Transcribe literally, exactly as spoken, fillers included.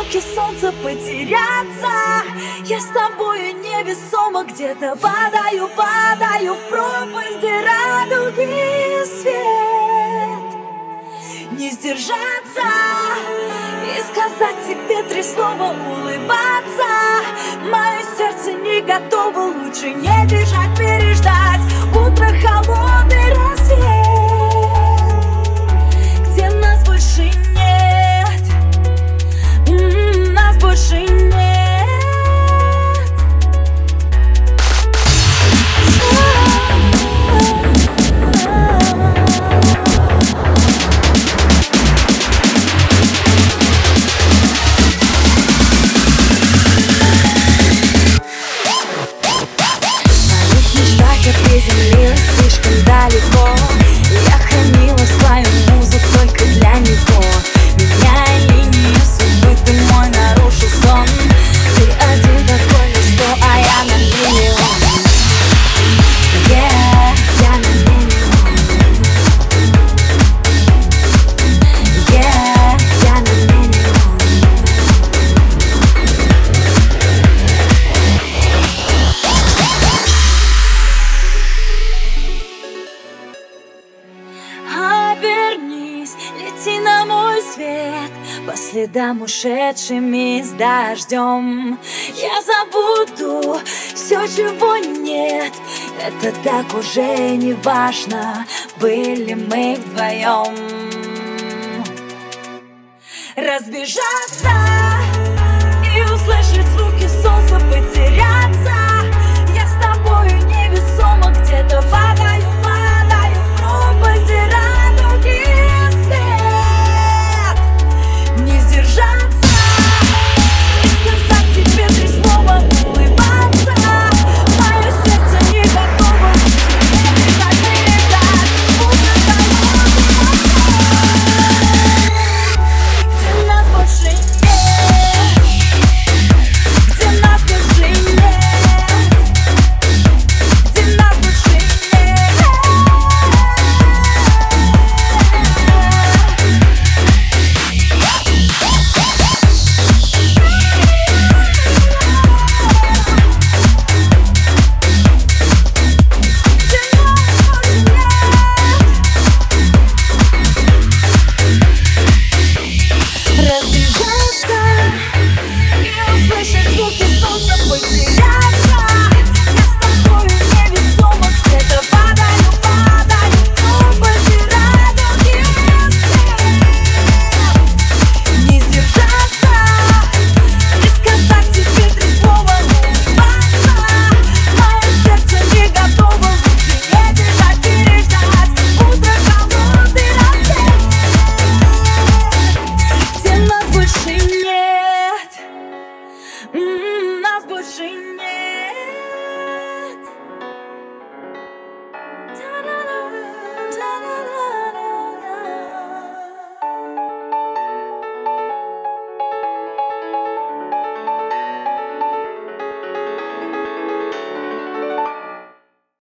звуки солнца потеряться. Я с тобою невесомо где-то падаю, падаю в пропасть, где радуги свет. Не сдержаться и сказать тебе три слова, улыбаться. Мое сердце не готово, лучше не бежать, переждать утро, холодный рассвет, где нас больше нет, м-м, нас больше нет. Приземлилась слишком далеко. Я хранила свою музу только для него. Меняя линию судьбы, ты мой нарушил сон. Ты один такой ничто, а я на миллион. Yeah, я на миллион. Yeah, я на миллион. Обернись, лети на мой свет, по следам ушедшими с дождем. Я забуду все, чего нет. Это так уже не важно, были мы вдвоем. Разбежаться и услышать звуки солнца, потеряться. Я с тобою невесомо где-то падаю, падаю в пропасть, где радуги свет. Не сдержаться и сказать тебе три слова, улыбаться. Мое сердце не готово, не бежать, переждать утро, холодный рассвет, где нас больше нет, где нас больше нет, где нас больше нет. Разбежаться и услышать звуки солнца, потеряться. Я с тобою невесомо где-то падаю, падаю в пропасть, где радуги свет. Не сдержаться и сказать тебе три слова, улыбаться. Мое сердце не готово, лучше не бежать, переждать утро, холодный рассвет, где нас больше нет, м-м, нас больше нет.